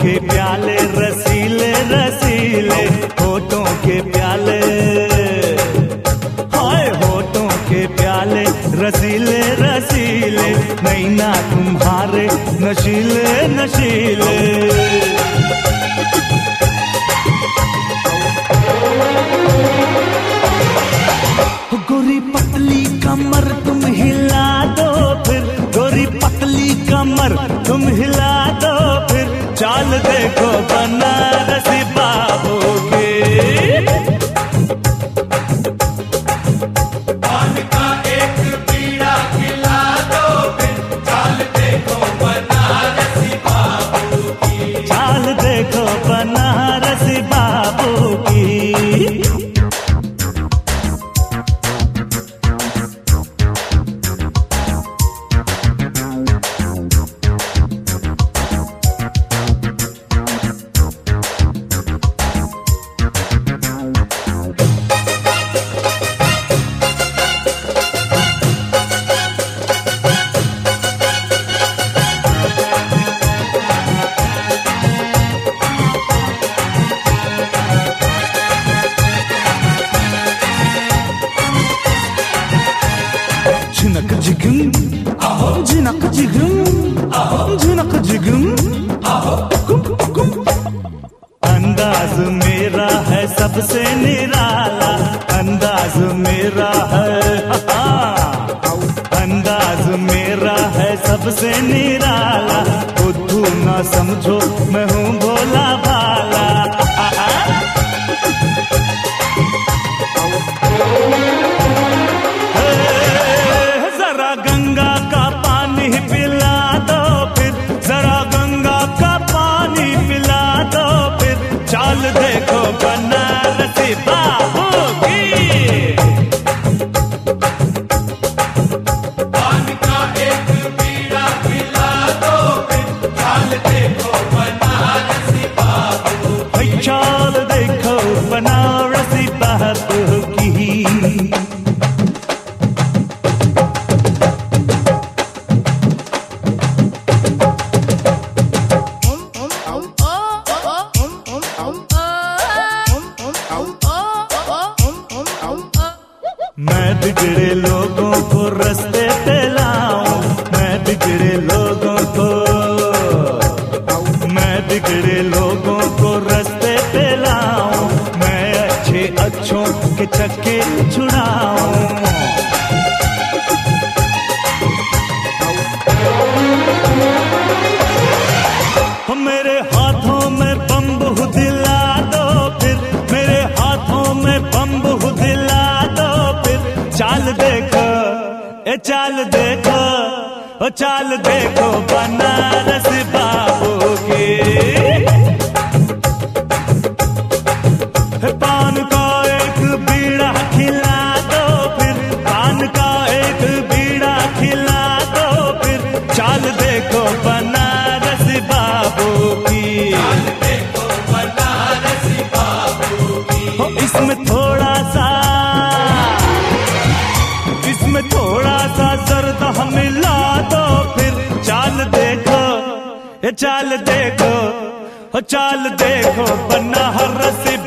के प्याले रसीले रसीले, होठों के प्याले, हाय होठों के प्याले रसीले रसीले, नैना तुम्हारे नशीले नशीले। गोरी पतली कमर तुम हिला दो फिर, गोरी पतली कमर तुम हिला दो फिर, चाल देखो बनारसी बाबू की। पान का एक बीड़ा खिला दो फिर, चाल देखो बनारसी बाबू की। चाल देखो बनारसी बाबू की। झिनक झिगुम, झिनक झिगुम, झिनक झिगुम, अंदाज मेरा है सबसे निराला, अंदाज मेरा है, अंदाज मेरा है सबसे निराला, बुद्धू ना समझो मैं हूँ भोला भाला। जरा गंगा का पानी पिला दो फिर, जरा गंगा का पानी पिला दो फिर, चाल देखो बनारसी बाबू की। पान का एक बीड़ा खिला दो फिर, चाल देखो बनारसी बाबू की। चाल देखो बनारसी बाबू की। मैं बिगड़े लोगों को रास्ते पे लाऊं, मैं बिगड़े लोगों को, मैं बिगड़े लोगों को रास्ते पे लाऊं, मैं अच्छे अच्छों के चक्के छुड़ाऊं। मेरे हाथों में बम्बू दिला दो फिर, मेरे हाथों में बम्बू दिला दो फिर, चाल देखो ए चाल देखो, ओ चाल देखो बनारसी बाबू की। पान का एक बीड़ा खिला दो फिर, पान का एक बीड़ा खिला दो फिर, चाल देखो बनारसी बाबू की। चाल देखो बनारसी बाबू की। हो इसमें थोड़ा सा, इसमें थोड़ा सा जर्द मिला दो फिर, चाल देखो ए चाल देखो, ओ चाल देखो बनारसी